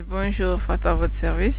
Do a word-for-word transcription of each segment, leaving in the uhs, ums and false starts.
Bonjour, Fatou à votre service.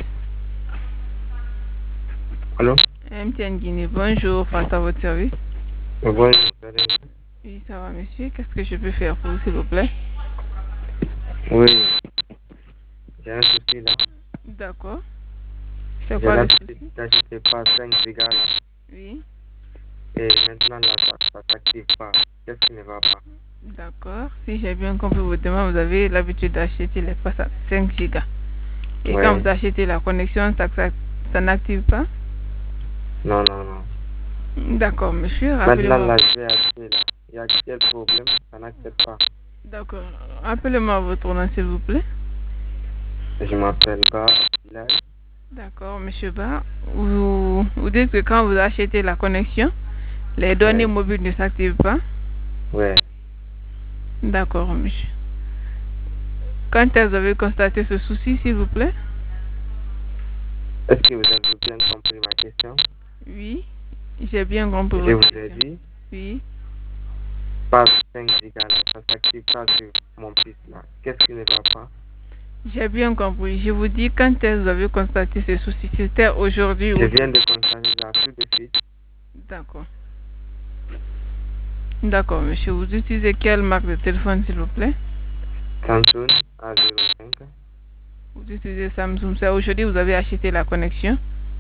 Allô? M T N Guinée, bonjour, Fatou à votre service. Bonjour. Oui, ça va, monsieur. Qu'est-ce que je peux faire pour vous, s'il vous plaît? Oui, j'ai un souci là. D'accord. C'est J'ai quoi le l'habitude souci? d'acheter pas cinq gigas là. Oui. Et maintenant là, ça ne s'active pas. Qu'est-ce qui ne va pas? D'accord. Si j'ai bien compris votre demande, vous avez l'habitude d'acheter l'espace à cinq gigas. Et quand Ouais. vous achetez la connexion, ça, ça, ça n'active pas? Non, non, non. D'accord, monsieur. Maintenant Rappelez-moi. là, je vais acheter là. Il y a quel problème? Ça n'accepte pas. D'accord. Rappelez-moi votre nom, s'il vous plaît. Je m'appelle Ba Abdoulaye. D'accord, monsieur Ba. Vous, vous dites que quand vous achetez la connexion, les données Ouais. mobiles ne s'activent pas? Ouais. D'accord, monsieur. Quand est-ce que vous avez constaté ce souci, s'il vous plaît? Est-ce que vous avez bien compris ma question? Oui, j'ai bien compris Je votre vous ai question. dit, Oui. pas cinq gigas là. Ça ne s'active pas sur mon piste là. Qu'est-ce qui ne va pas? J'ai bien compris. Je vous dis quand est-ce que vous avez constaté ce souci. C'était aujourd'hui Je ou... viens de constater ça tout de suite. D'accord. D'accord, monsieur. Vous utilisez quelle marque de téléphone, s'il vous plaît? Samsung A zéro cinq. Vous utilisez Samsung. C'est aujourd'hui que vous avez acheté la connexion?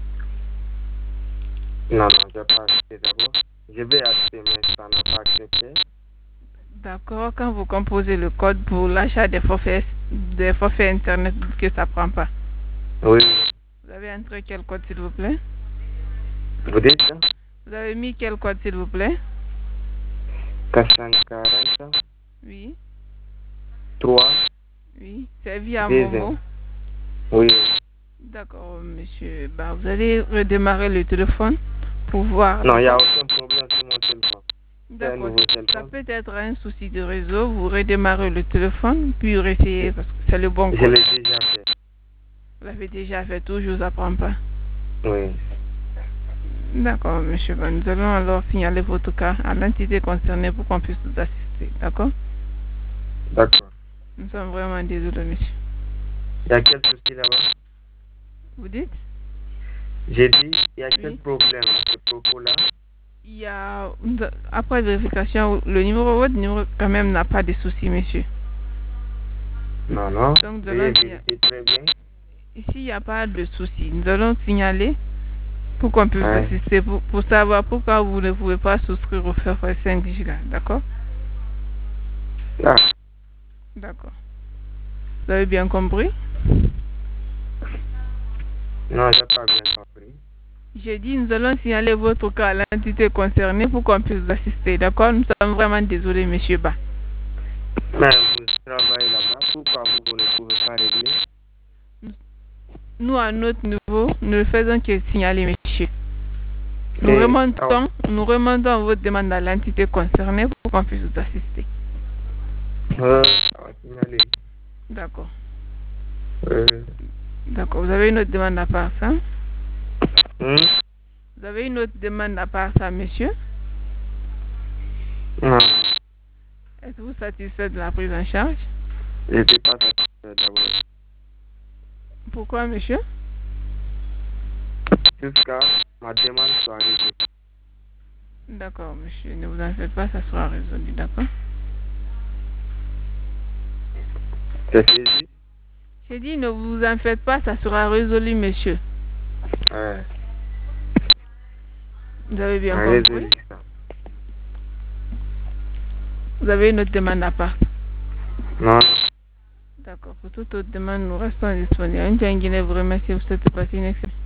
Non, non, je n'ai pas acheté d'abord. Je vais acheter, mais ça n'a pas accepté. D'accord. Quand vous composez le code pour l'achat des forfaits, des forfaits Internet, que ça prend pas. Oui. Vous avez entré quel code, s'il vous plaît? Vous dites ça? Vous avez mis quel code, s'il vous plaît? quatre cent quarante. Oui. trois. Oui. C'est via Deuxième. Momo. Oui. D'accord, monsieur. Bah, vous allez redémarrer le téléphone pour voir. Non, il n'y a aucun problème sur mon téléphone. C'est un D'accord. nouveau Ça téléphone. peut être un souci de réseau. Vous redémarrez le téléphone, puis réessayez parce que c'est le bon Je code. l'ai déjà fait. Vous l'avez déjà fait, tout, je vous apprends pas. Oui. D'accord, monsieur. Bah, nous allons alors signaler votre cas à l'entité concernée pour qu'on puisse vous assister. D'accord? D'accord. Nous sommes vraiment désolés, monsieur. Il y a quel souci là-bas? Vous dites? J'ai dit, il y a Oui. quel problème à ce propos-là? Il y a, après vérification, le numéro, votre numéro quand même n'a pas de souci, monsieur. Non, non. Donc, nous J'ai allons, vérifié très bien. ici, il n'y a pas de souci. Nous allons signaler pour qu'on puisse Ouais. vous assister, pour, pour savoir pourquoi vous ne pouvez pas souscrire au forfait cinq gigas. D'accord? Ah. D'accord. Vous avez bien compris? Non, je n'ai pas bien compris. J'ai dit, nous allons signaler votre cas à l'entité concernée pour qu'on puisse vous assister. D'accord? Nous sommes vraiment désolés, monsieur Ba. Mais vous travaillez là-bas. Pourquoi vous, vous ne pouvez pas régler? Nous, à notre niveau, nous ne faisons que signaler, monsieur. Nous Et- remontons, nous remontons votre demande à l'entité concernée pour qu'on puisse vous assister. Euh, ça va signaler. D'accord. Euh, D'accord. Vous avez une autre demande à part ça? hum? Vous avez une autre demande à part ça, monsieur? Non, Êtes-vous satisfait de la prise en charge? je n'étais pas satisfait d'abord. Pourquoi, monsieur? Jusqu'à ma demande soit réglée. D'accord, monsieur. Ne vous en faites pas, ça sera résolu, d'accord? C'est saisi? J'ai dit, ne vous en faites pas, ça sera résolu, monsieur. Ouais. Vous avez bien On a compris? résolu ça. Vous avez une autre demande à part? Non, D'accord. Pour toute autre demande, nous restons disponibles. Un Guinée vous remercie, vous souhaite passer une excellente